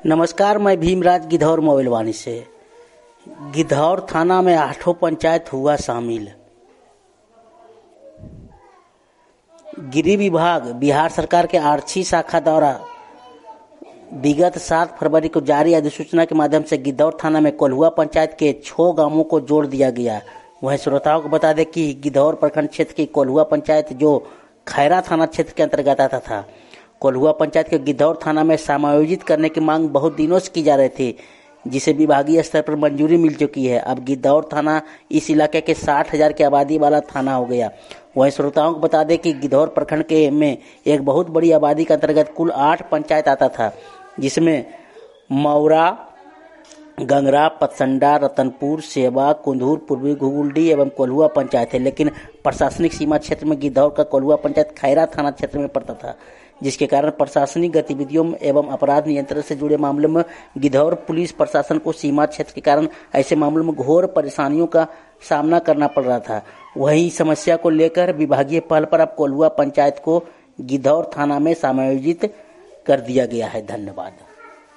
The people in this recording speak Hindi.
नमस्कार, मैं भीमराज गिद्धौर मोबिलवानी से। गिद्धौर थाना में 8 पंचायत हुआ शामिल। गृह विभाग बिहार सरकार के आरक्षी शाखा द्वारा विगत 7 फरवरी को जारी अधिसूचना के माध्यम से गिद्धौर थाना में कोल्हुआ पंचायत के 6 गांवों को जोड़ दिया गया। वहीं श्रोताओं को बता दें कि गिद्धौर प्रखंड क्षेत्र की कोल्हुआ पंचायत जो खैरा थाना क्षेत्र के अंतर्गत आता था, कोल्हुआ पंचायत के गिद्धौर थाना में समायोजित करने की मांग बहुत दिनों से की जा रही थी, जिसे विभागीय स्तर पर मंजूरी मिल चुकी है। अब गिद्धौर थाना इस इलाके के 60,000 की आबादी वाला थाना हो गया। वहीं श्रोताओं को बता दें कि गिद्धौर प्रखंड के में एक बहुत बड़ी आबादी के अंतर्गत कुल 8 पंचायत आता था, जिसमें मौरा, गंगरा, पतसंडा, रतनपुर, सेवा, कुंदूर, पूर्वी घुगुलडी एवं कोल्हुआ पंचायत है। लेकिन प्रशासनिक सीमा क्षेत्र में गिद्धौर का कोल्हुआ पंचायत खैरा थाना क्षेत्र में पड़ता था, जिसके कारण प्रशासनिक गतिविधियों एवं अपराध नियंत्रण से जुड़े मामलों में गिद्धौर पुलिस प्रशासन को सीमा क्षेत्र के कारण ऐसे मामलों में घोर परेशानियों का सामना करना पड़ रहा था। वही समस्या को लेकर विभागीय पहल पर अब कोल्हुआ पंचायत को गिद्धौर थाना में समायोजित कर दिया गया है। धन्यवाद।